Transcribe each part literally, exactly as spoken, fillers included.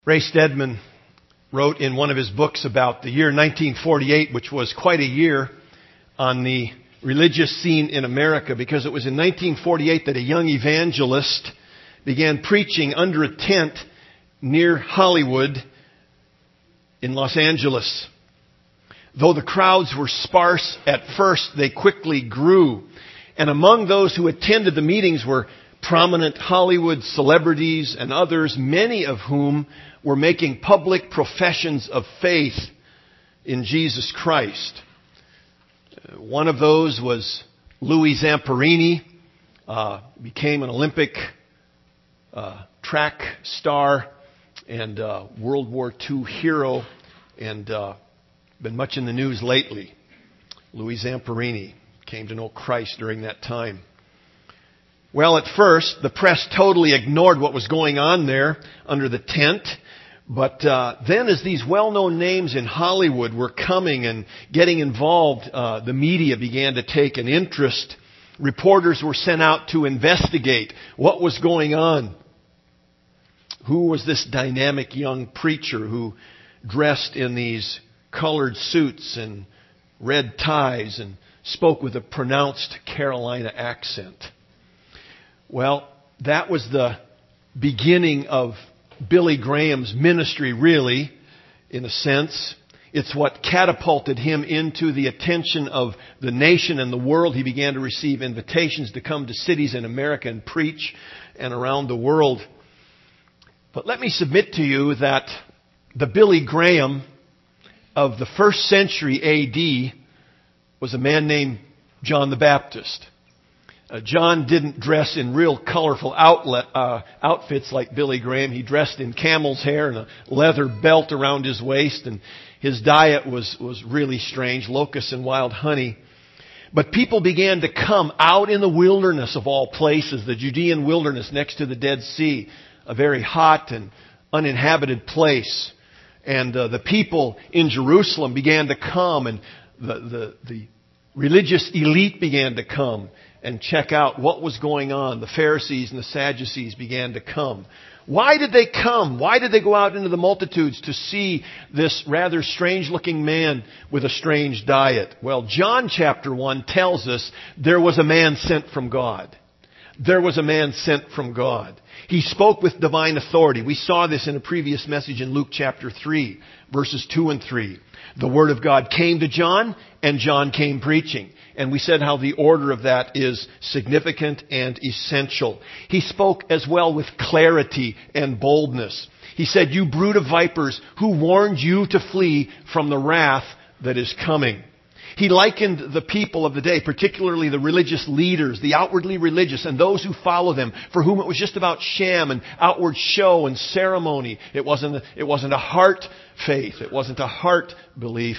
Ray Stedman wrote in one of his books about the year nineteen forty-eight, which was quite a year on the religious scene in America, because it was in nineteen forty-eight that a young evangelist began preaching under a tent near Hollywood in Los Angeles. Though the crowds were sparse at first, they quickly grew. And among those who attended the meetings were prominent Hollywood celebrities and others, many of whom were making public professions of faith in Jesus Christ. One of those was Louis Zamperini, uh, became an Olympic uh, track star and uh, World War Two hero, and uh, been much in the news lately. Louis Zamperini came to know Christ during that time. Well, at first, the press totally ignored what was going on there under the tent. But uh, then as these well-known names in Hollywood were coming and getting involved, uh, the media began to take an interest. Reporters were sent out to investigate what was going on. Who was this dynamic young preacher who dressed in these colored suits and red ties and spoke with a pronounced Carolina accent? Well, that was the beginning of Billy Graham's ministry, really, in a sense. It's what catapulted him into the attention of the nation and the world. He began to receive invitations to come to cities in America and preach and around the world. But let me submit to you that the Billy Graham of the first century A D was a man named John the Baptist. Uh, John didn't dress in real colorful outlet, uh, outfits like Billy Graham. He dressed in camel's hair and a leather belt around his waist, and his diet was, was really strange, locusts and wild honey. But people began to come out in the wilderness of all places, the Judean wilderness next to the Dead Sea, a very hot and uninhabited place. And uh, the people in Jerusalem began to come, and the, the, the religious elite began to come and check out what was going on. The Pharisees and the Sadducees began to come. Why did they come? Why did they go out into the multitudes to see this rather strange-looking man with a strange diet? Well, John chapter one tells us there was a man sent from God. There was a man sent from God. He spoke with divine authority. We saw this in a previous message in Luke chapter three, verses two and three. The Word of God came to John, and John came preaching. And we said how the order of that is significant and essential. He spoke as well with clarity and boldness. He said, "You brood of vipers, who warned you to flee from the wrath that is coming?" He likened the people of the day, particularly the religious leaders, the outwardly religious, and those who follow them, for whom it was just about sham and outward show and ceremony. It wasn't a, it wasn't a heart faith. It wasn't a heart belief.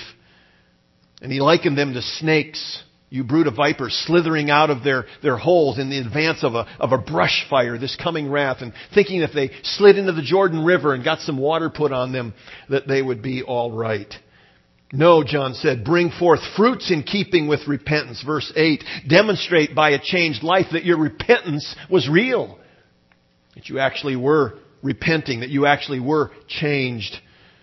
And he likened them to snakes, you brood of vipers, slithering out of their, their holes in the advance of a, of a brush fire, this coming wrath, and thinking if they slid into the Jordan River and got some water put on them, that they would be all right. No, John said, bring forth fruits in keeping with repentance. Verse eight, demonstrate by a changed life that your repentance was real. That you actually were repenting, that you actually were changed.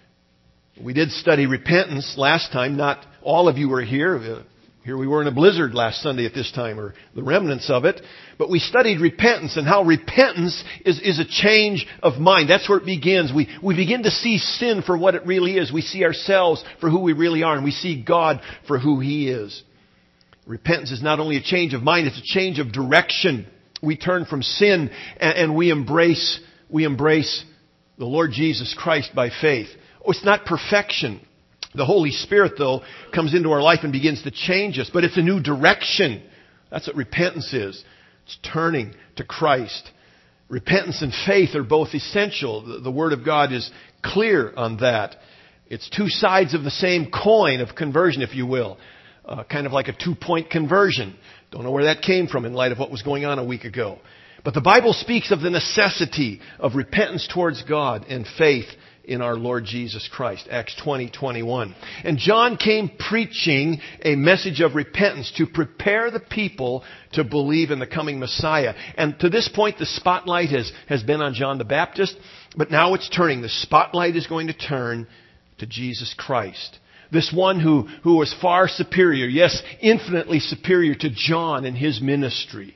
We did study repentance last time. Not all of you were here. Here we were in a blizzard last Sunday at this time, or the remnants of it. But we studied repentance and how repentance is, is a change of mind. That's where it begins. We, we begin to see sin for what it really is. We see ourselves for who we really are, and we see God for who He is. Repentance is not only a change of mind, it's a change of direction. We turn from sin and, and we embrace, we embrace the Lord Jesus Christ by faith. Oh, it's not perfection. The Holy Spirit, though, comes into our life and begins to change us. But it's a new direction. That's what repentance is. It's turning to Christ. Repentance and faith are both essential. The, the Word of God is clear on that. It's two sides of the same coin of conversion, if you will. Uh, kind of like a two-point conversion. Don't know where that came from in light of what was going on a week ago. But the Bible speaks of the necessity of repentance towards God and faith in our Lord Jesus Christ. Acts twenty twenty-one. And John came preaching a message of repentance to prepare the people to believe in the coming Messiah. And to this point, the spotlight has, has been on John the Baptist. But now it's turning. The spotlight is going to turn to Jesus Christ. This one who, who was far superior, yes, infinitely superior to John and his ministry.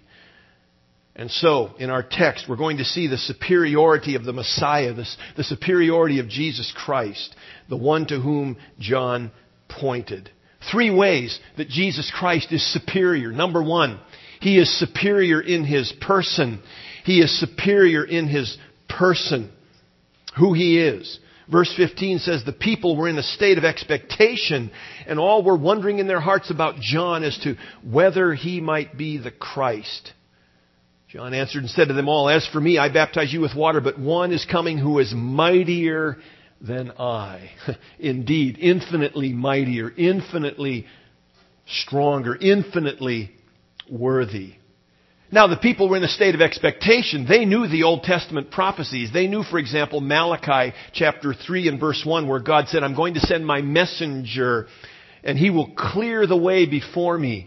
And so, in our text, we're going to see the superiority of the Messiah, the, the superiority of Jesus Christ, the one to whom John pointed. Three ways that Jesus Christ is superior. Number one, He is superior in His person. He is superior in His person. Who He is. Verse fifteen says, the people were in a state of expectation, and all were wondering in their hearts about John as to whether he might be the Christ. John answered and said to them all, as for me, I baptize you with water, but one is coming who is mightier than I. Indeed, infinitely mightier, infinitely stronger, infinitely worthy. Now, the people were in a state of expectation. They knew the Old Testament prophecies. They knew, for example, Malachi chapter three and verse one, where God said, I'm going to send my messenger, and he will clear the way before me.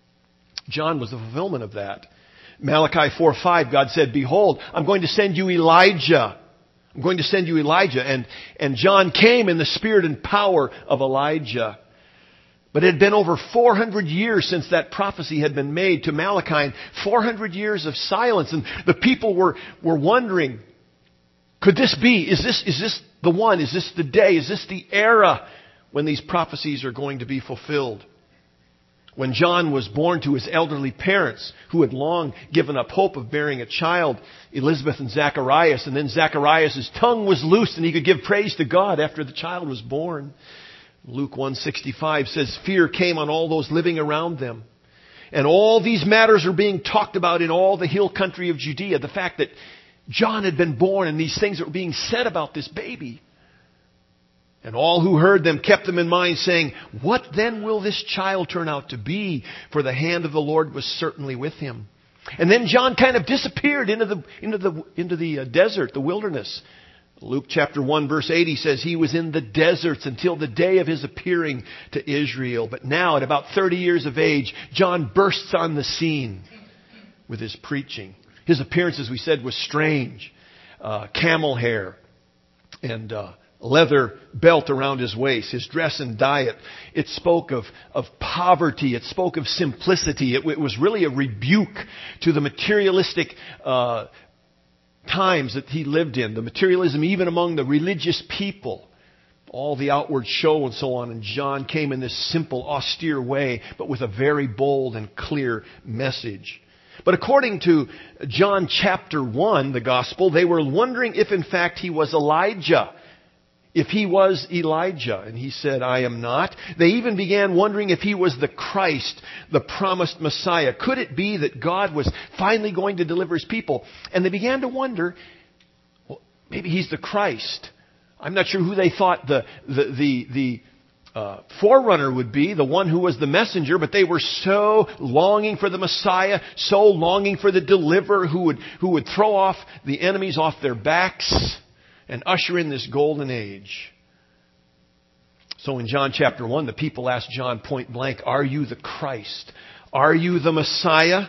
John was the fulfillment of that. Malachi four five, God said, behold, I'm going to send you Elijah. I'm going to send you Elijah. And, and John came in the spirit and power of Elijah. But it had been over four hundred years since that prophecy had been made to Malachi. And four hundred years of silence. And the people were, were wondering, could this be? Is this, is this the one? Is this the day? Is this the era when these prophecies are going to be fulfilled? When John was born to his elderly parents, who had long given up hope of bearing a child, Elizabeth and Zacharias, and then Zacharias' tongue was loosed and he could give praise to God after the child was born. Luke one sixty-five says, fear came on all those living around them. And all these matters are being talked about in all the hill country of Judea. The fact that John had been born and these things that were being said about this baby. And all who heard them kept them in mind, saying, what then will this child turn out to be? For the hand of the Lord was certainly with him. And then John kind of disappeared into the, into the, into the desert, the wilderness. Luke chapter one verse eighty says he was in the deserts until the day of his appearing to Israel. But now at about thirty years of age, John bursts on the scene with his preaching. His appearance, as we said, was strange. Uh, camel hair and uh, leather belt around his waist. His dress and diet, it spoke of, of poverty. It spoke of simplicity. It, it was really a rebuke to the materialistic uh times that he lived in, the materialism even among the religious people, all the outward show and so on. And John came in this simple, austere way, but with a very bold and clear message. But according to John chapter one, the gospel, they were wondering if in fact he was Elijah. If he was Elijah. And he said, I am not. They even began wondering if he was the Christ, the promised Messiah. Could it be that God was finally going to deliver his people? And they began to wonder, well, maybe he's the Christ. I'm not sure who they thought the, the, the, the uh, forerunner would be, the one who was the messenger, but they were so longing for the Messiah, so longing for the deliverer who would, who would throw off the enemies off their backs and usher in this golden age. So in John chapter one, the people asked John point blank, are you the Christ? Are you the Messiah?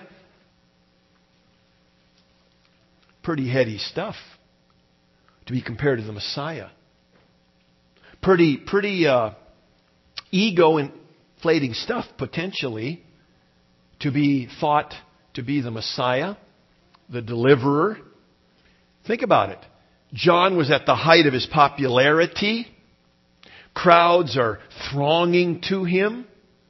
Pretty heady stuff to be compared to the Messiah. Pretty, pretty uh, ego-inflating stuff, potentially, to be thought to be the Messiah, the deliverer. Think about it. John was at the height of his popularity. Crowds are thronging to him.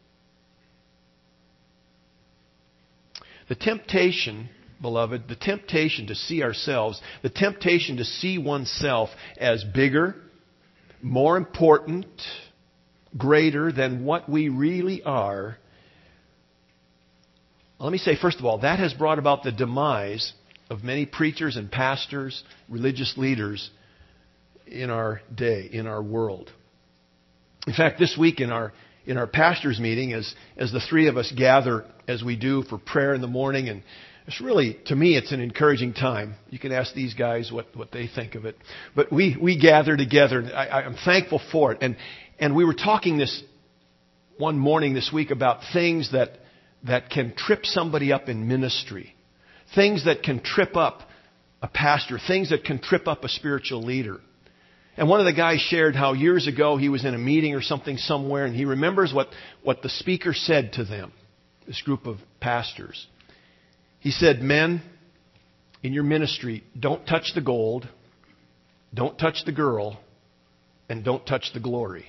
The temptation, beloved, the temptation to see ourselves, the temptation to see oneself as bigger, more important, greater than what we really are. Let me say, first of all, that has brought about the demise of many preachers and pastors, religious leaders in our day, in our world. In fact, this week in our in our pastors' meeting, as as the three of us gather as we do for prayer in the morning, and it's really, to me, it's an encouraging time. You can ask these guys what, what they think of it. But we, we gather together, and I, I'm thankful for it. And and we were talking this one morning this week about things that that can trip somebody up in ministry. Things that can trip up a pastor, things that can trip up a spiritual leader. And one of the guys shared how years ago he was in a meeting or something somewhere, and he remembers what, what the speaker said to them, this group of pastors. He said, "Men, in your ministry, don't touch the gold, don't touch the girl, and don't touch the glory.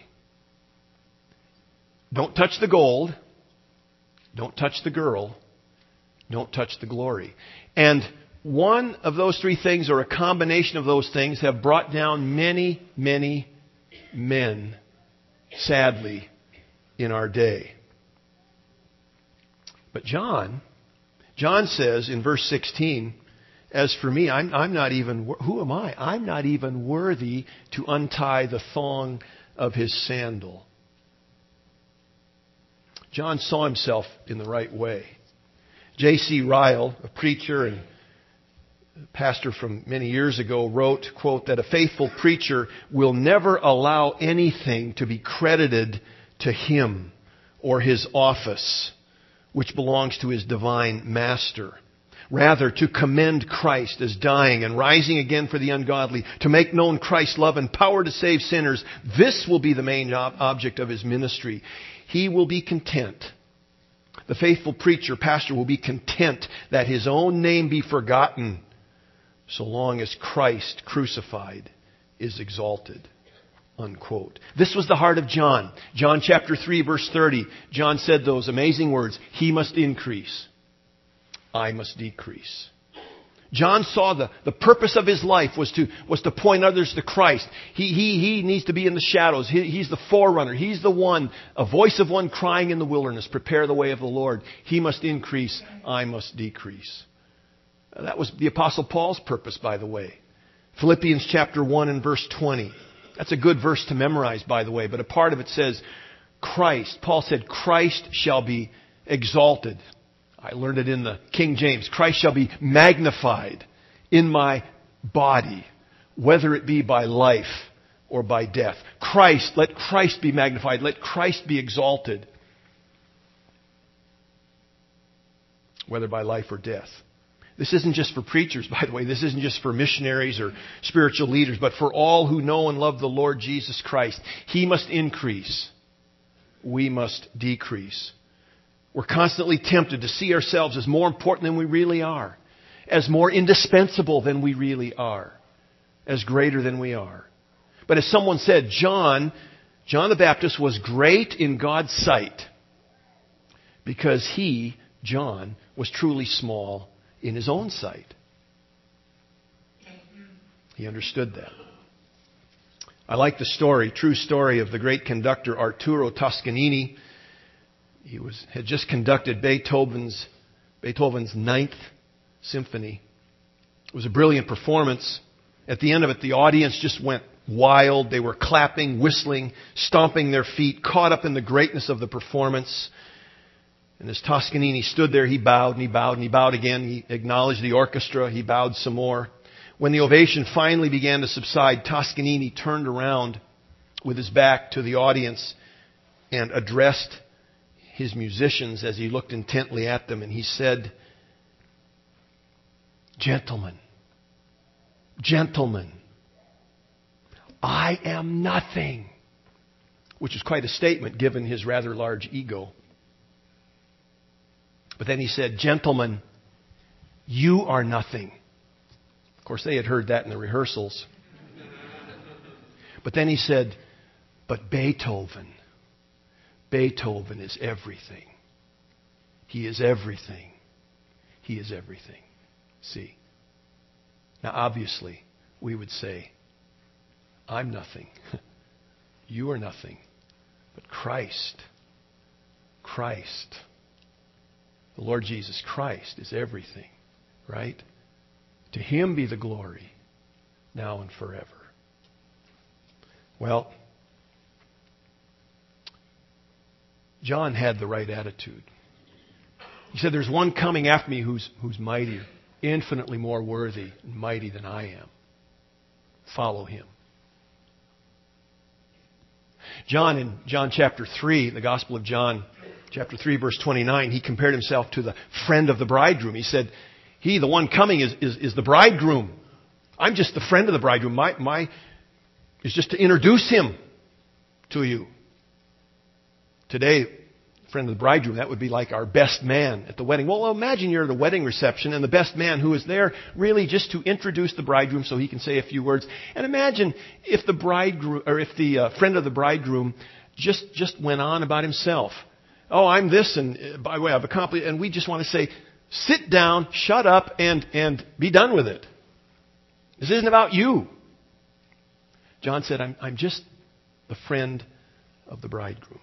Don't touch the gold, don't touch the girl, don't touch the glory." And one of those three things, or a combination of those things, have brought down many, many men, sadly, in our day. But John, John says in verse sixteen, "As for me, I'm, I'm not even, who am I? I'm not even worthy to untie the thong of his sandal." John saw himself in the right way. J C Ryle, a preacher and pastor from many years ago, wrote, quote, that a faithful preacher will never allow anything to be credited to him or his office, which belongs to his divine master. Rather, to commend Christ as dying and rising again for the ungodly, to make known Christ's love and power to save sinners, this will be the main ob- object of his ministry. He will be content. The faithful preacher, pastor, will be content that his own name be forgotten, so long as Christ crucified is exalted. Unquote. This was the heart of John. John chapter three, verse thirty. John said those amazing words, "He must increase, I must decrease." John saw the, the purpose of his life was to, was to point others to Christ. He, he, he needs to be in the shadows. He, he's the forerunner. He's the one, a voice of one crying in the wilderness, "Prepare the way of the Lord." He must increase, I must decrease. That was the Apostle Paul's purpose, by the way. Philippians chapter one and verse twenty. That's a good verse to memorize, by the way. But a part of it says, Christ, Paul said, "Christ shall be exalted." I learned it in the King James. "Christ shall be magnified in my body, whether it be by life or by death." Christ, let Christ be magnified. Let Christ be exalted, whether by life or death. This isn't just for preachers, by the way. This isn't just for missionaries or spiritual leaders, but for all who know and love the Lord Jesus Christ. He must increase. We must decrease. We're constantly tempted to see ourselves as more important than we really are, as more indispensable than we really are, as greater than we are. But as someone said, John, John the Baptist was great in God's sight because he, John, was truly small in his own sight. He understood that. I like the story, true story of the great conductor Arturo Toscanini. He was had just conducted Beethoven's Beethoven's Ninth Symphony. It was a brilliant performance. At the end of it, the audience just went wild. They were clapping, whistling, stomping their feet, caught up in the greatness of the performance. And as Toscanini stood there, he bowed and he bowed and he bowed again. He acknowledged the orchestra. He bowed some more. When the ovation finally began to subside, Toscanini turned around with his back to the audience and addressed his musicians as he looked intently at them. And he said, "Gentlemen, gentlemen, I am nothing." Which is quite a statement given his rather large ego. But then he said, "Gentlemen, you are nothing." Of course, they had heard that in the rehearsals. But then he said, "But Beethoven, Beethoven is everything. He is everything. He is everything." See? Now, obviously, we would say, "I'm nothing. You are nothing. But Christ, Christ, the Lord Jesus Christ is everything." Right? To Him be the glory, now and forever. Well, John had the right attitude. He said, "There's one coming after me who's, who's mightier, infinitely more worthy and mighty than I am. Follow Him." John, in John chapter three, the Gospel of John, chapter three, verse twenty-nine, he compared himself to the friend of the bridegroom. He said, "He, the one coming, is, is, is the bridegroom I'm just the friend of the bridegroom. My, my is just to introduce him to you. Today, friend of the bridegroom, that would be like our best man at the wedding. Well, imagine you're at a wedding reception and the best man who is there really just to introduce the bridegroom so he can say a few words. And imagine if the bridegroom, or if the uh, friend of the bridegroom just, just went on about himself. Oh, I'm this, and uh, by the way, I've accomplished, and we just want to say, sit down, shut up, and, and be done with it. This isn't about you. John said, I'm, I'm just the friend of the bridegroom.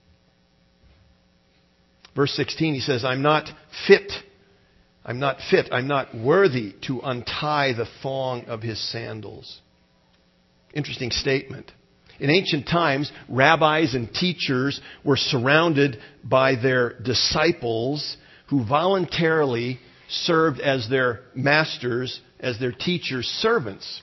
Verse sixteen, he says, I'm not fit. I'm not fit. I'm not worthy to untie the thong of his sandals. Interesting statement. In ancient times, rabbis and teachers were surrounded by their disciples who voluntarily served as their masters, as their teachers' servants.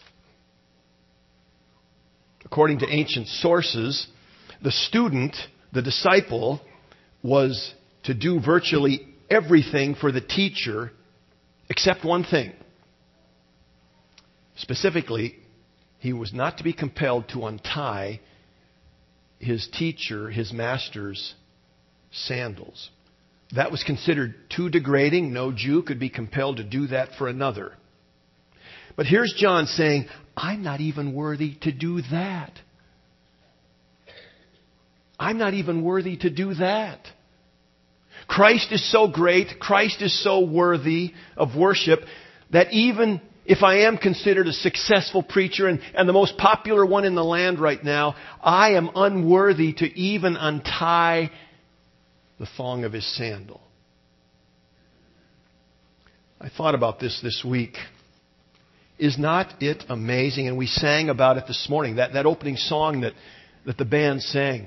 According to ancient sources, the student, the disciple, was to do virtually everything for the teacher except one thing. Specifically, he was not to be compelled to untie his teacher, his master's sandals. That was considered too degrading. No Jew could be compelled to do that for another. But here's John saying, I'm not even worthy to do that. I'm not even worthy to do that. Christ is so great, Christ is so worthy of worship that even if I am considered a successful preacher and, and the most popular one in the land right now, I am unworthy to even untie the thong of his sandal. I thought about this this week. Is not it amazing? And we sang about it this morning, that, that opening song that, that the band sang.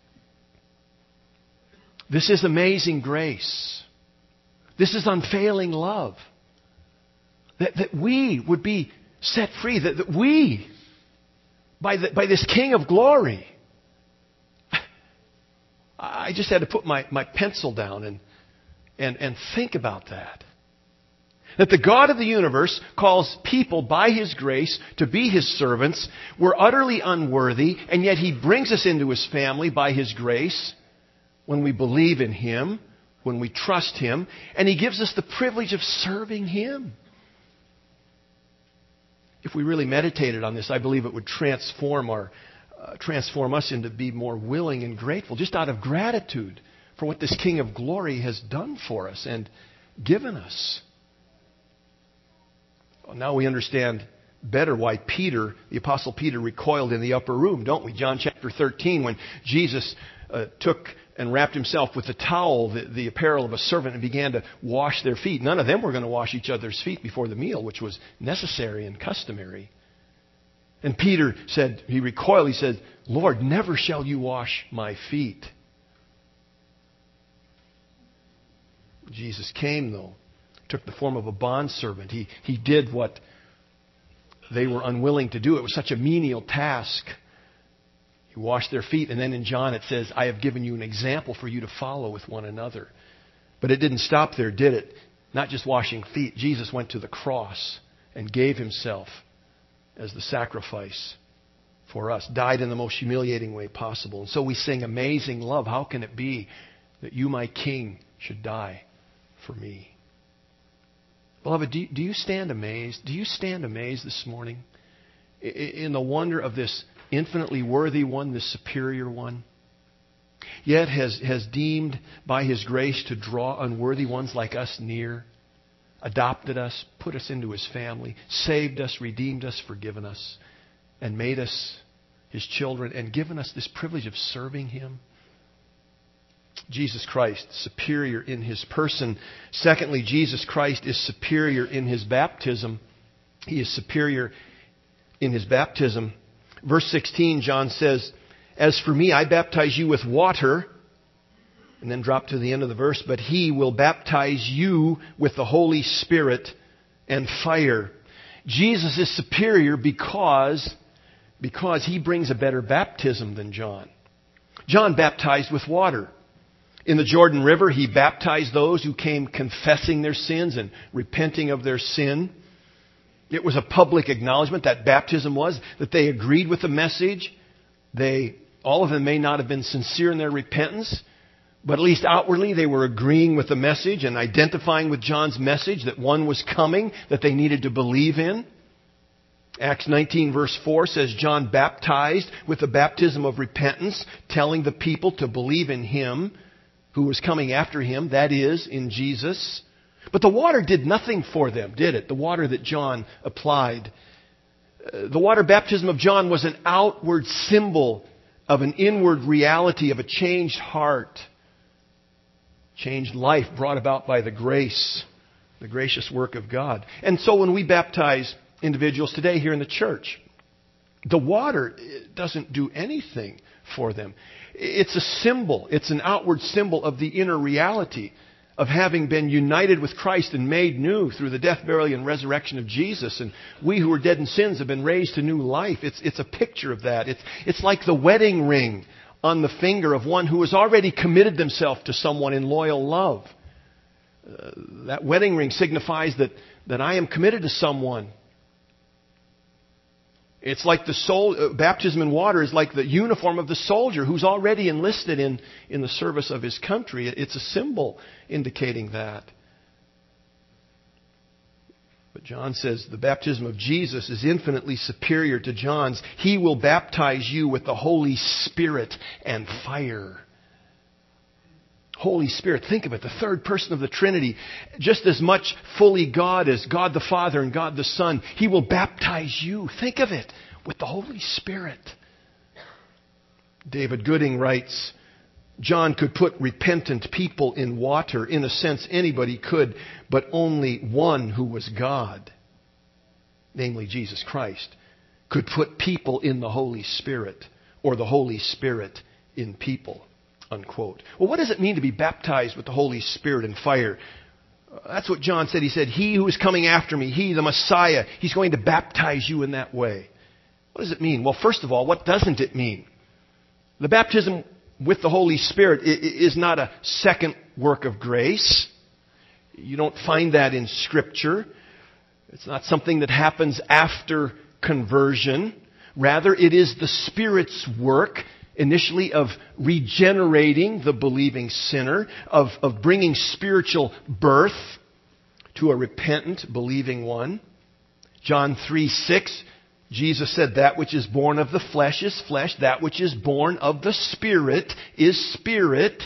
This is amazing grace. This is unfailing love. That, that we would be set free. That, that we, by, the, by this King of glory. I just had to put my, my pencil down and, and, and think about that. That the God of the universe calls people by His grace to be His servants. We're utterly unworthy, and yet He brings us into His family by His grace. When we believe in Him, when we trust Him, and He gives us the privilege of serving Him. If we really meditated on this, I believe it would transform our, uh, transform us into be more willing and grateful, just out of gratitude for what this King of Glory has done for us and given us. Well, now we understand better why Peter, the Apostle Peter, recoiled in the upper room, don't we? John chapter thirteen, when Jesus uh, took and wrapped himself with the towel, the, the apparel of a servant, and began to wash their feet. None of them were going to wash each other's feet before the meal, which was necessary and customary. And Peter said, he recoiled, he said, Lord, never shall you wash my feet. Jesus came, though, took the form of a bondservant. He, he did what they were unwilling to do. It was such a menial task. He washed their feet. And then in John it says, I have given you an example for you to follow with one another. But it didn't stop there, did it? Not just washing feet. Jesus went to the cross and gave Himself as the sacrifice for us. Died in the most humiliating way possible. And so we sing amazing love. How can it be that you, my King, should die for me? Beloved, do you, do you stand amazed? Do you stand amazed this morning in the wonder of this infinitely worthy one, this superior one? Yet has, has deemed by His grace to draw unworthy ones like us near, adopted us, put us into His family, saved us, redeemed us, forgiven us, and made us His children, and given us this privilege of serving Him. Jesus Christ, superior in His person. Secondly, Jesus Christ is superior in His baptism. He is superior in His baptism. Verse sixteen, John says, as for me, I baptize you with water. And then drop to the end of the verse. But He will baptize you with the Holy Spirit and fire. Jesus is superior because, because He brings a better baptism than John. John baptized with water. In the Jordan River, He baptized those who came confessing their sins and repenting of their sin. It was a public acknowledgement, that baptism was, that they agreed with the message. They, all of them may not have been sincere in their repentance, but at least outwardly they were agreeing with the message and identifying with John's message that one was coming that they needed to believe in. Acts nineteen verse four says John baptized with the baptism of repentance, telling the people to believe in him who was coming after him, that is, in Jesus. But the water did nothing for them, did it? The water that John applied. Uh, the water baptism of John was an outward symbol of an inward reality of a changed heart, changed life brought about by the grace, the gracious work of God. And so when we baptize individuals today here in the church, the water doesn't do anything for them. It's a symbol. It's an outward symbol of the inner reality of having been united with Christ and made new through the death, burial, and resurrection of Jesus. And we who were dead in sins have been raised to new life. It's, it's a picture of that. It's, it's like the wedding ring on the finger of one who has already committed themselves to someone in loyal love. Uh, that wedding ring signifies that, that I am committed to someone. It's like the soul, uh, baptism in water is like the uniform of the soldier who's already enlisted in, in the service of his country. It's a symbol indicating that. But John says the baptism of Jesus is infinitely superior to John's. He will baptize you with the Holy Spirit and fire. Holy Spirit, think of it, the third person of the Trinity, just as much fully God as God the Father and God the Son. He will baptize you, think of it, with the Holy Spirit. David Gooding writes, John could put repentant people in water. In a sense, anybody could, but only one who was God, namely Jesus Christ, could put people in the Holy Spirit, or the Holy Spirit in people. Unquote. Well, what does it mean to be baptized with the Holy Spirit and fire? That's what John said. He said, he who is coming after me, he, the Messiah, he's going to baptize you in that way. What does it mean? Well, first of all, what doesn't it mean? The baptism with the Holy Spirit is not a second work of grace. You don't find that in Scripture. It's not something that happens after conversion. Rather, it is the Spirit's work, initially of regenerating the believing sinner, of, of bringing spiritual birth to a repentant, believing one. John three six, Jesus said, that which is born of the flesh is flesh, that which is born of the Spirit is spirit.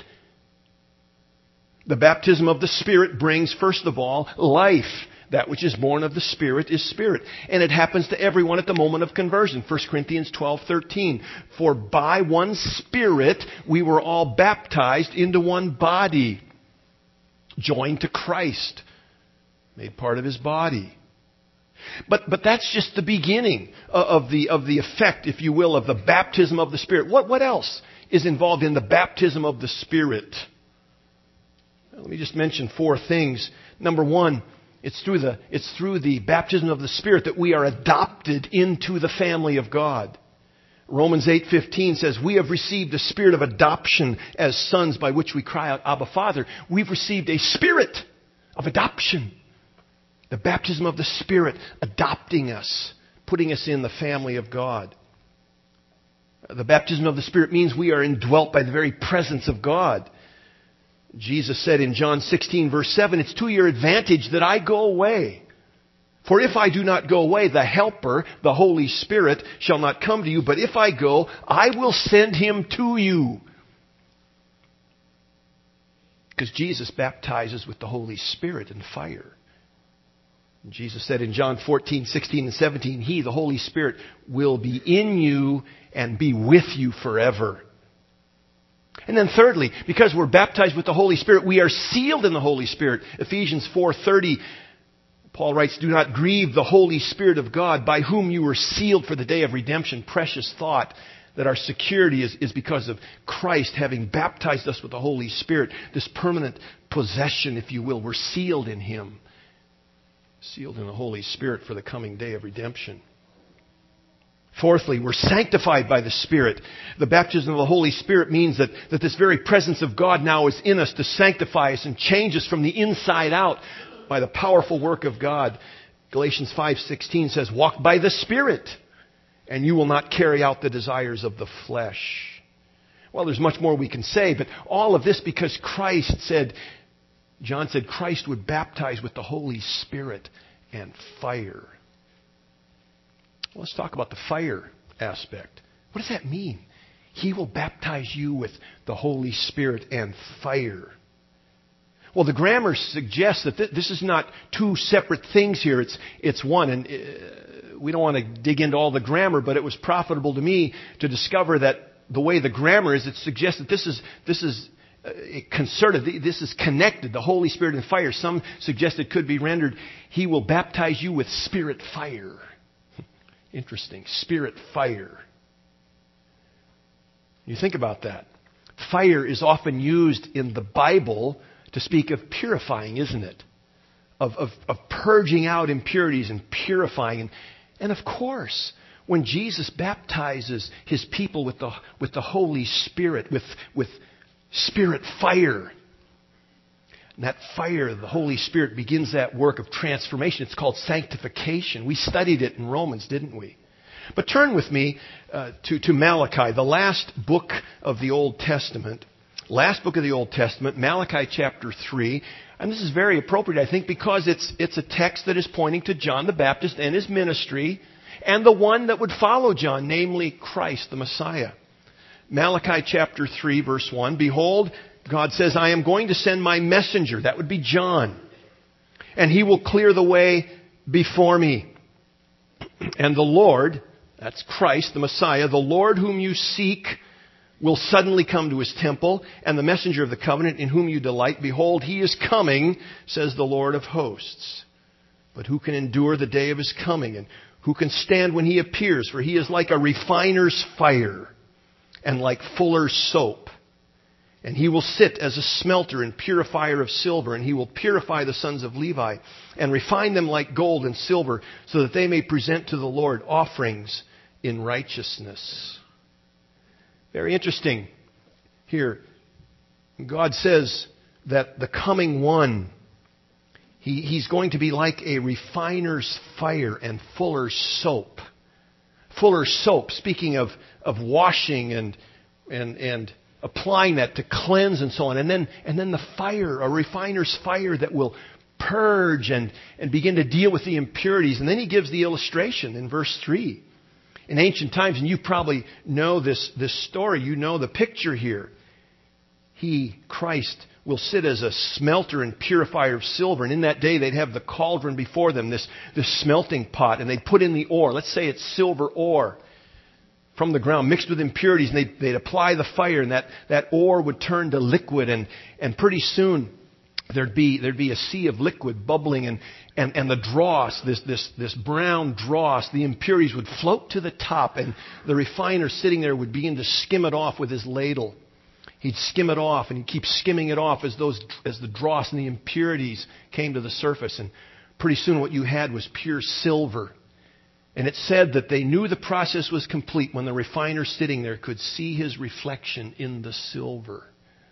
The baptism of the Spirit brings, first of all, life. That which is born of the Spirit is spirit. And it happens to everyone at the moment of conversion. First Corinthians twelve thirteen. For by one Spirit we were all baptized into one body, joined to Christ, made part of His body. But but that's just the beginning of the of the effect, if you will, of the baptism of the Spirit. What what else is involved in the baptism of the Spirit? Well, let me just mention four things. Number one, It's through the, it's through the baptism of the Spirit that we are adopted into the family of God. Romans eight fifteen says, we have received a spirit of adoption as sons by which we cry out, Abba, Father. We've received a spirit of adoption. The baptism of the Spirit adopting us, putting us in the family of God. The baptism of the Spirit means we are indwelt by the very presence of God. Jesus said in John sixteen verse seven, it's to your advantage that I go away. For if I do not go away, the Helper, the Holy Spirit, shall not come to you. But if I go, I will send Him to you. Because Jesus baptizes with the Holy Spirit and fire. And Jesus said in John fourteen, sixteen, and seventeen, He, the Holy Spirit, will be in you and be with you forever. And then thirdly, because we're baptized with the Holy Spirit, we are sealed in the Holy Spirit. Ephesians four thirty, Paul writes, do not grieve the Holy Spirit of God, by whom you were sealed for the day of redemption. Precious thought that our security is, is because of Christ having baptized us with the Holy Spirit. This permanent possession, if you will. We're sealed in Him. Sealed in the Holy Spirit for the coming day of redemption. Fourthly, we're sanctified by the Spirit. The baptism of the Holy Spirit means that, that this very presence of God now is in us to sanctify us and change us from the inside out by the powerful work of God. Galatians five sixteen says, walk by the Spirit, and you will not carry out the desires of the flesh. Well, there's much more we can say, but all of this because Christ said, John said Christ would baptize with the Holy Spirit and fire. Well, let's talk about the fire aspect. What does that mean? He will baptize you with the Holy Spirit and fire. Well, the grammar suggests that th- this is not two separate things here. It's it's one. And uh, we don't want to dig into all the grammar, but it was profitable to me to discover that the way the grammar is, it suggests that this is this is uh, concerted. This is connected. The Holy Spirit and fire. Some suggest it could be rendered, He will baptize you with Spirit fire. Interesting. Spirit fire. You think about that. Fire is often used in the Bible to speak of purifying, isn't it? Of, of, of purging out impurities and purifying. And, and of course, when Jesus baptizes His people with the, with the Holy Spirit, with, with Spirit fire, and that fire, the Holy Spirit, begins that work of transformation. It's called sanctification. We studied it in Romans, didn't we? But turn with me uh, to, to Malachi, the last book of the Old Testament. Last book of the Old Testament, Malachi chapter three. And this is very appropriate, I think, because it's it's a text that is pointing to John the Baptist and his ministry and the one that would follow John, namely Christ, the Messiah. Malachi chapter three, verse one. Behold, God says, I am going to send my messenger. That would be John. And he will clear the way before me. And the Lord, that's Christ, the Messiah, the Lord whom you seek will suddenly come to His temple, and the messenger of the covenant in whom you delight, behold, He is coming, says the Lord of hosts. But who can endure the day of His coming, and who can stand when He appears? For He is like a refiner's fire, and like fuller's soap. And He will sit as a smelter and purifier of silver, and He will purify the sons of Levi, and refine them like gold and silver, so that they may present to the Lord offerings in righteousness. Very interesting here. God says that the coming one, he, He's going to be like a refiner's fire and fuller's soap. Fuller's soap, speaking of, of washing and, and, and applying that to cleanse and so on. And then, and then the fire, a refiner's fire that will purge and, and begin to deal with the impurities. And then He gives the illustration in verse three. In ancient times, and you probably know this, this story, you know the picture here. He, Christ, will sit as a smelter and purifier of silver. And in that day, they'd have the cauldron before them, this, this smelting pot, and they'd put in the ore. Let's say it's silver ore from the ground, mixed with impurities, and they'd, they'd apply the fire, and that, that ore would turn to liquid, and, and pretty soon there'd be, there'd be a sea of liquid bubbling, and, and, and the dross, this, this, this brown dross, the impurities would float to the top, and the refiner sitting there would begin to skim it off with his ladle. He'd skim it off, and he'd keep skimming it off as those, as the dross and the impurities came to the surface, and pretty soon what you had was pure silver. And it said that they knew the process was complete when the refiner sitting there could see his reflection in the silver.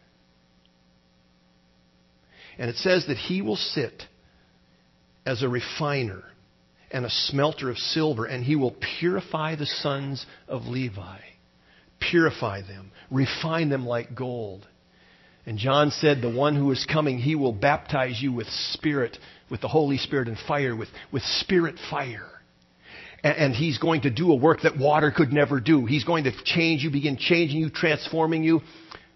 And it says that He will sit as a refiner and a smelter of silver, and He will purify the sons of Levi. Purify them, refine them like gold. And John said, the one who is coming, He will baptize you with Spirit, with the Holy Spirit and fire, with, with Spirit fire. And, and He's going to do a work that water could never do. He's going to change you, begin changing you, transforming you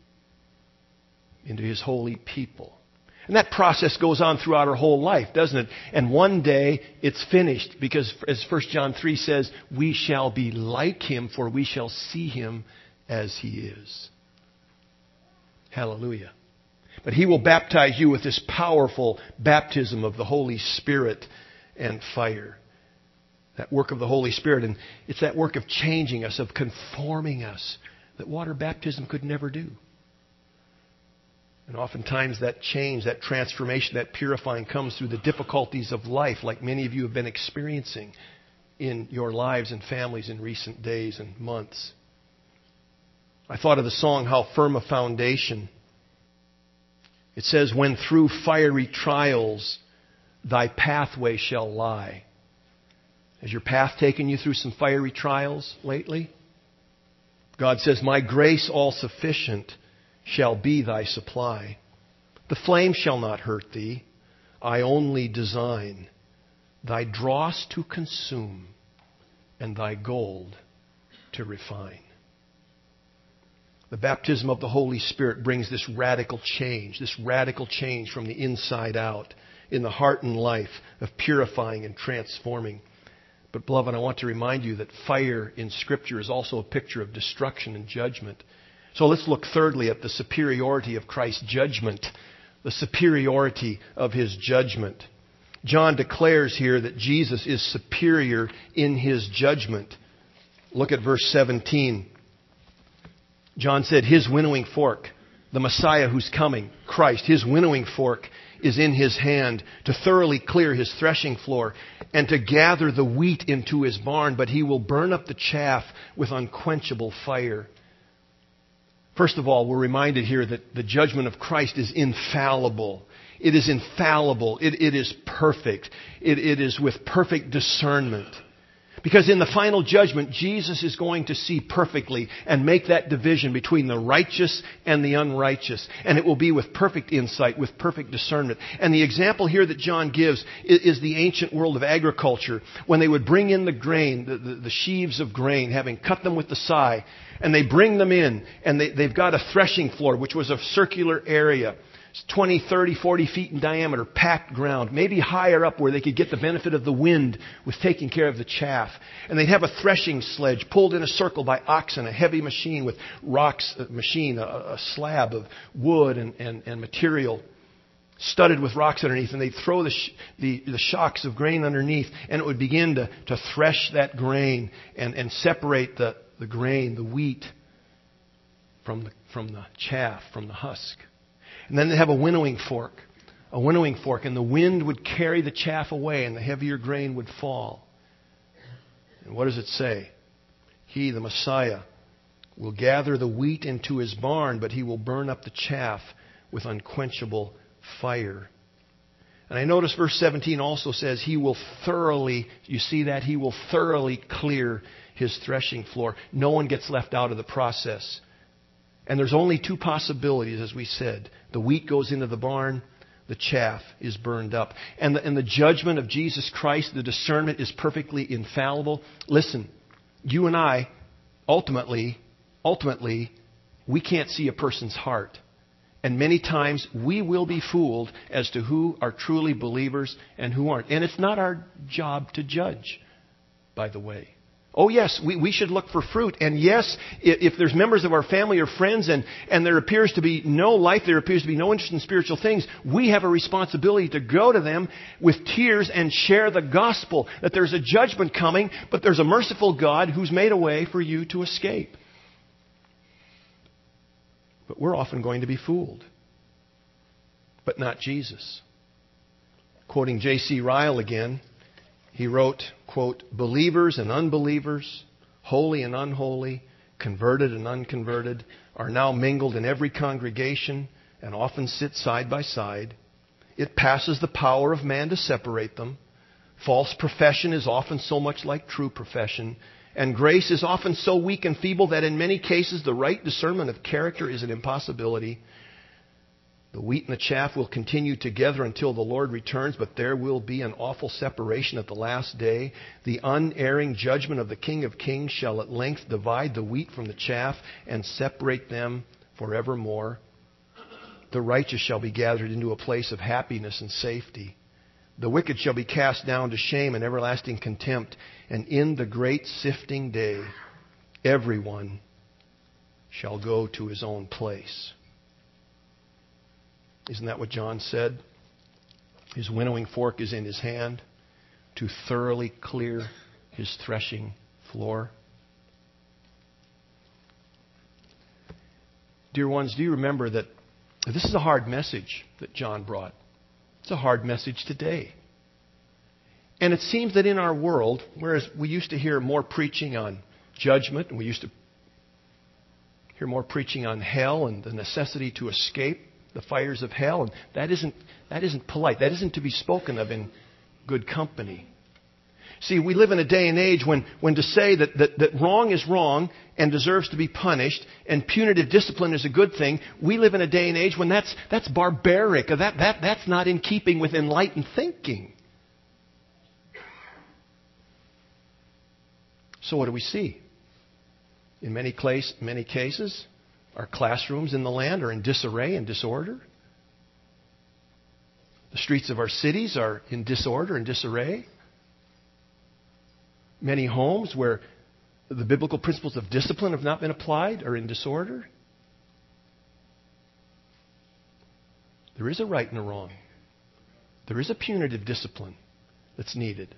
into His holy people. And that process goes on throughout our whole life, doesn't it? And one day it's finished because, as First John three says, we shall be like Him, for we shall see Him as He is. Hallelujah. But He will baptize you with this powerful baptism of the Holy Spirit and fire. That work of the Holy Spirit. And it's that work of changing us, of conforming us, that water baptism could never do. And oftentimes that change, that transformation, that purifying comes through the difficulties of life, like many of you have been experiencing in your lives and families in recent days and months. I thought of the song, How Firm a Foundation. It says, when through fiery trials thy pathway shall lie, Has your path taken you through some fiery trials lately? God says, my grace all sufficient shall be thy supply. The flame shall not hurt thee. I only design thy dross to consume and thy gold to refine. The baptism of the Holy Spirit brings this radical change, this radical change from the inside out in the heart and life of purifying and transforming. But beloved, I want to remind you that fire in Scripture is also a picture of destruction and judgment. So let's look thirdly at the superiority of Christ's judgment, the superiority of His judgment. John declares here that Jesus is superior in His judgment. Look at verse seventeen. John said, His winnowing fork, the Messiah who's coming, Christ, His winnowing fork is in His hand to thoroughly clear His threshing floor and to gather the wheat into His barn, but He will burn up the chaff with unquenchable fire. First of all, we're reminded here that the judgment of Christ is infallible. It is infallible. It, it is perfect. It, it is with perfect discernment. Because in the final judgment, Jesus is going to see perfectly and make that division between the righteous and the unrighteous. And it will be with perfect insight, with perfect discernment. And the example here that John gives is, is the ancient world of agriculture. When they would bring in the grain, the, the, the sheaves of grain, having cut them with the scythe, and they bring them in, and they, they've got a threshing floor, which was a circular area. twenty, thirty, forty feet in diameter, packed ground, maybe higher up where they could get the benefit of the wind with taking care of the chaff. And they'd have a threshing sledge pulled in a circle by oxen, a heavy machine with rocks, a machine, a, a slab of wood and, and, and material studded with rocks underneath. And they'd throw the, sh- the, the shocks of grain underneath, and it would begin to, to thresh that grain and, and separate the, the grain, the wheat, from the, from the chaff, from the husk. And then they have a winnowing fork, a winnowing fork, and the wind would carry the chaff away and the heavier grain would fall. And what does it say? He, the Messiah, will gather the wheat into His barn, but He will burn up the chaff with unquenchable fire. And I notice verse seventeen also says He will thoroughly, you see that? He will thoroughly clear His threshing floor. No one gets left out of the process. And there's only two possibilities, as we said. The wheat goes into the barn, the chaff is burned up. And the, and the judgment of Jesus Christ, the discernment is perfectly infallible. Listen, you and I, ultimately, ultimately, we can't see a person's heart. And many times we will be fooled as to who are truly believers and who aren't. And it's not our job to judge, by the way. Oh yes, we, we should look for fruit. And yes, if, if there's members of our family or friends and, and there appears to be no life, there appears to be no interest in spiritual things, we have a responsibility to go to them with tears and share the gospel. That there's a judgment coming, but there's a merciful God who's made a way for you to escape. But we're often going to be fooled. But not Jesus. Quoting J C Ryle again, he wrote, quote, believers and unbelievers, holy and unholy, converted and unconverted, are now mingled in every congregation and often sit side by side. It passes the power of man to separate them. False profession is often so much like true profession. And grace is often so weak and feeble that in many cases the right discernment of character is an impossibility. The wheat and the chaff will continue together until the Lord returns, but there will be an awful separation at the last day. The unerring judgment of the King of Kings shall at length divide the wheat from the chaff and separate them forevermore. The righteous shall be gathered into a place of happiness and safety. The wicked shall be cast down to shame and everlasting contempt. And in the great sifting day, everyone shall go to his own place. Isn't that what John said? His winnowing fork is in his hand to thoroughly clear his threshing floor. Dear ones, do you remember that this is a hard message that John brought? It's a hard message today. And it seems that in our world, whereas we used to hear more preaching on judgment, and we used to hear more preaching on hell and the necessity to escape the fires of hell, and that isn't that isn't polite. That isn't to be spoken of in good company. See, we live in a day and age when, when to say that, that, that wrong is wrong and deserves to be punished and punitive discipline is a good thing, we live in a day and age when that's, that's barbaric. That, that, that's not in keeping with enlightened thinking. So what do we see? In many, place, many cases, our classrooms in the land are in disarray and disorder. The streets of our cities are in disorder and disarray. Many homes where the biblical principles of discipline have not been applied are in disorder. There is a right and a wrong. There is a punitive discipline that's needed.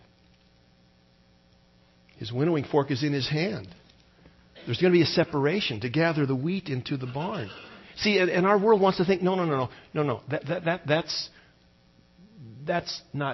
His winnowing fork is in his hand. There's going to be a separation to gather the wheat into the barn. See, and, and our world wants to think, no, no, no, no, no, no. That, that, that, that's, that's not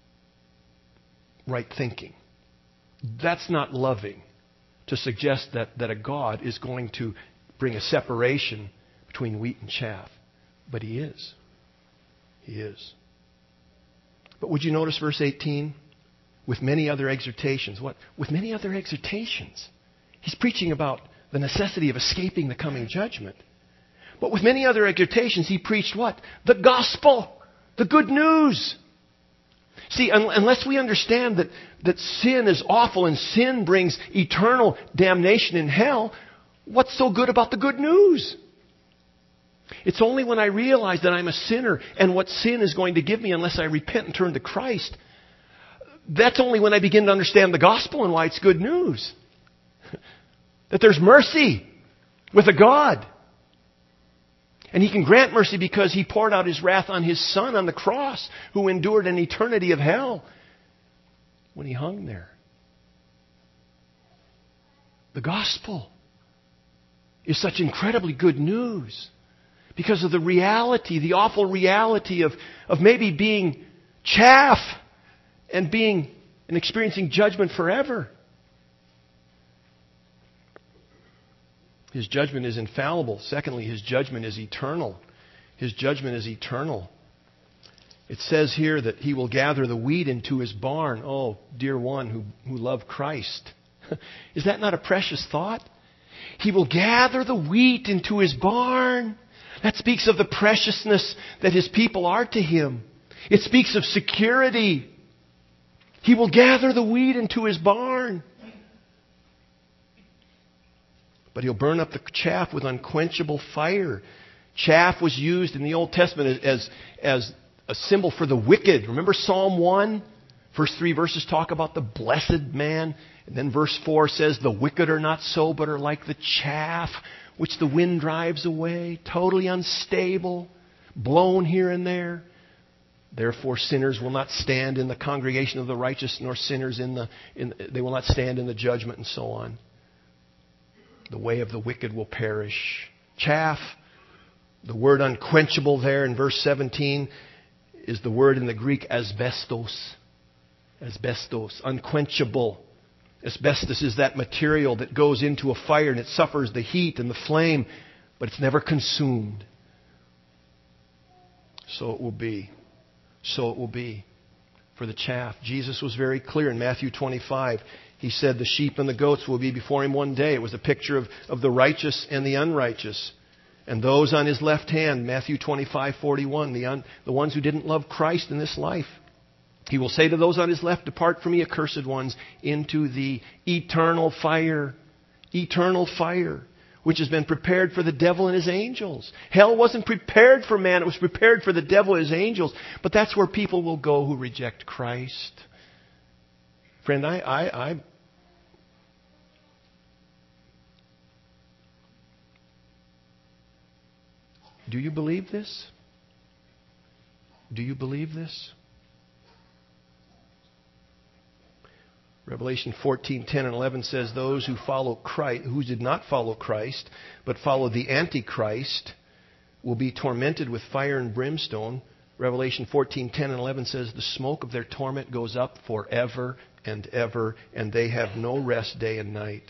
right thinking. That's not loving to suggest that, that a God is going to bring a separation between wheat and chaff. But He is. He is. But would you notice verse eighteen? With many other exhortations. What? With many other exhortations. He's preaching about the necessity of escaping the coming judgment. But with many other exhortations, he preached what? The gospel. The good news. See, un- unless we understand that, that sin is awful and sin brings eternal damnation in hell, what's so good about the good news? It's only when I realize that I'm a sinner and what sin is going to give me unless I repent and turn to Christ. That's only when I begin to understand the gospel and why it's good news. That there's mercy with a God. And He can grant mercy because He poured out His wrath on His Son on the cross, who endured an eternity of hell when He hung there. The gospel is such incredibly good news because of the reality, the awful reality of, of maybe being chaff and being and experiencing judgment forever. His judgment is infallible. Secondly, His judgment is eternal. His judgment is eternal. It says here that He will gather the wheat into His barn. Oh, dear one who, who loved Christ. Is that not a precious thought? He will gather the wheat into His barn. That speaks of the preciousness that His people are to Him. It speaks of security. He will gather the wheat into His barn. But He'll burn up the chaff with unquenchable fire. Chaff was used in the Old Testament as, as a symbol for the wicked. Remember Psalm one? First three verses talk about the blessed man. And then verse four says, the wicked are not so, but are like the chaff which the wind drives away. Totally unstable, blown here and there. Therefore sinners will not stand in the congregation of the righteous, nor sinners in the, in, they will not stand in the judgment, and so on. The way of the wicked will perish. Chaff, the word unquenchable there in verse seventeen is the word in the Greek asbestos. Asbestos, unquenchable. Asbestos is that material that goes into a fire and it suffers the heat and the flame, but it's never consumed. So it will be. So it will be for the chaff. Jesus was very clear in Matthew twenty-five. He said the sheep and the goats will be before Him one day. It was a picture of, of the righteous and the unrighteous. And those on His left hand, Matthew twenty-five forty-one, the, un, the ones who didn't love Christ in this life. He will say to those on His left, depart from me, accursed ones, into the eternal fire. Eternal fire, which has been prepared for the devil and his angels. Hell wasn't prepared for man. It was prepared for the devil and his angels. But that's where people will go who reject Christ. Friend, I, I, I do you believe this? Do you believe this? Revelation fourteen ten and eleven says, those who follow Christ, who did not follow Christ, but followed the Antichrist, will be tormented with fire and brimstone. Revelation fourteen ten and eleven says, the smoke of their torment goes up forever and ever, and they have no rest day and night.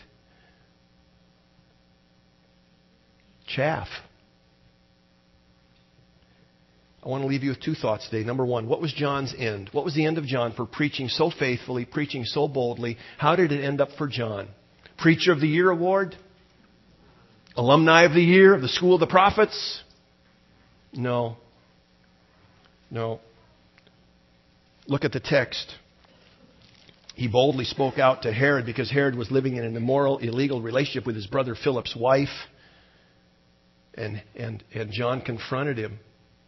Chaff. I I want to leave you with two thoughts today. Number one, what was John's end? What was the end of John for preaching so faithfully, preaching so boldly? How did it end up for John? Preacher of the Year award? Alumni of the Year of the School of the Prophets? No. No. Look at the text. He boldly spoke out to Herod because Herod was living in an immoral, illegal relationship with his brother Philip's wife. And, and, and John confronted him.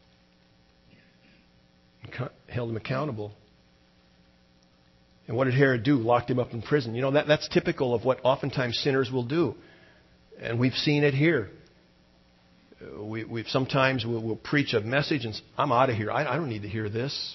Held him accountable. And what did Herod do? Locked him up in prison. You know, that, that's typical of what oftentimes sinners will do. And we've seen it here. We, we've sometimes we'll, we'll preach a message and I'm out of here. I, I don't need to hear this.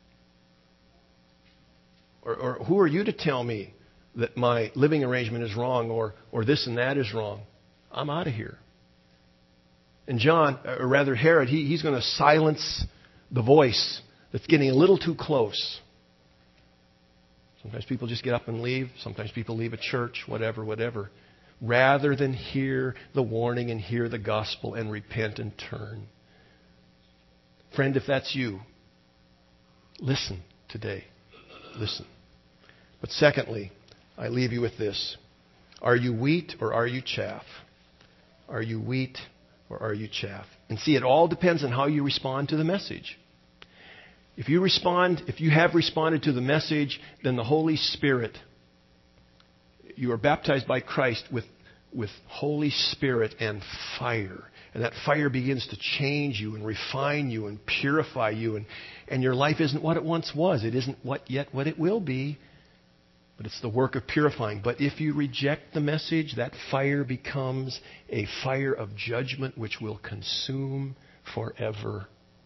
Or, or who are you to tell me that my living arrangement is wrong or, or this and that is wrong? I'm out of here. And John, or rather Herod, he, he's going to silence the voice that's getting a little too close. Sometimes people just get up and leave. Sometimes people leave a church, whatever, whatever. Rather than hear the warning and hear the gospel and repent and turn. Friend, if that's you, listen today. Listen. But secondly, I leave you with this. Are you wheat or are you chaff? Are you wheat or are you chaff? And see, it all depends on how you respond to the message. If you respond, if you have responded to the message, then the Holy Spirit, you are baptized by Christ with, with Holy Spirit and fire. And that fire begins to change you and refine you and purify you. And, and your life isn't what it once was. It isn't what yet what it will be. But it's the work of purifying. But if you reject the message, that fire becomes a fire of judgment which will consume forever.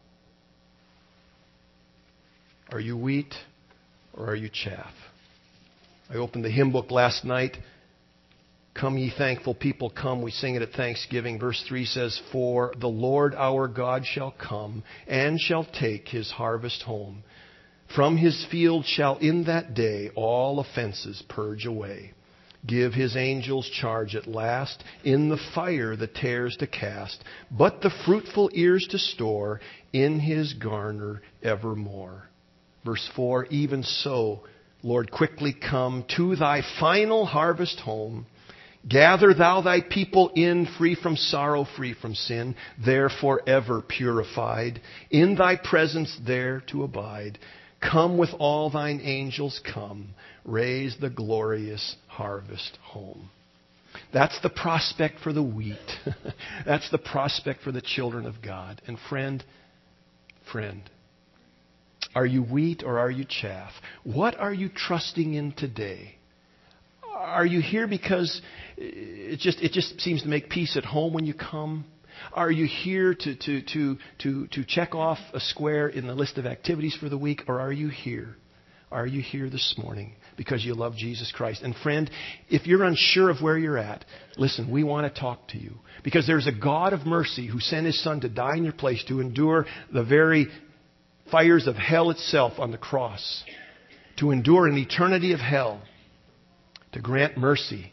Are you wheat or are you chaff? I opened the hymn book last night. Come ye thankful people, come. We sing it at Thanksgiving. Verse three says, For the Lord our God shall come and shall take his harvest home. From his field shall in that day all offenses purge away. Give his angels charge at last, in the fire the tares to cast, but the fruitful ears to store, in his garner evermore. Verse four, Even so, Lord, quickly come to thy final harvest home. Gather thou thy people in, free from sorrow, free from sin, there forever purified, in thy presence there to abide. Come with all thine angels, come, raise the glorious harvest home. That's the prospect for the wheat. That's the prospect for the children of God. And friend, friend, are you wheat or are you chaff? What are you trusting in today? Are you here because it just it just seems to make peace at home when you come? Are you here to, to, to, to, to check off a square in the list of activities for the week? Or are you here? Are you here this morning because you love Jesus Christ? And friend, if you're unsure of where you're at, listen, we want to talk to you. Because there's a God of mercy who sent his Son to die in your place, to endure the very fires of hell itself on the cross, to endure an eternity of hell, to grant mercy.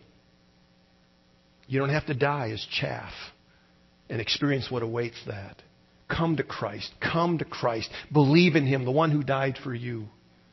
You don't have to die as chaff and experience what awaits that. Come to Christ. Come to Christ. Believe in him, the one who died for you.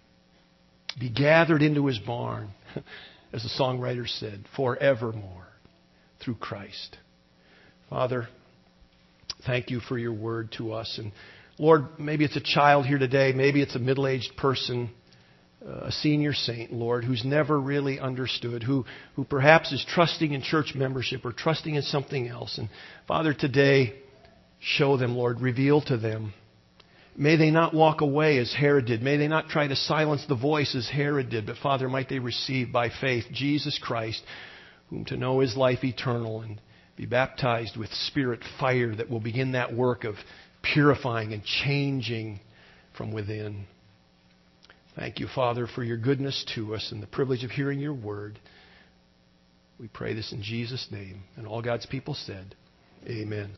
Be gathered into his barn, as the songwriter said, forevermore through Christ. Father, thank you for your word to us. And Lord, maybe it's a child here today. Maybe it's a middle-aged person, uh, a senior saint, Lord, who's never really understood, who, who perhaps is trusting in church membership or trusting in something else. And Father, today, show them, Lord, reveal to them. May they not walk away as Herod did. May they not try to silence the voice as Herod did. But Father, might they receive by faith Jesus Christ, whom to know is life eternal, and be baptized with Spirit fire that will begin that work of purifying and changing from within. Thank you, Father, for your goodness to us and the privilege of hearing your word. We pray this in Jesus' name. And all God's people said, Amen.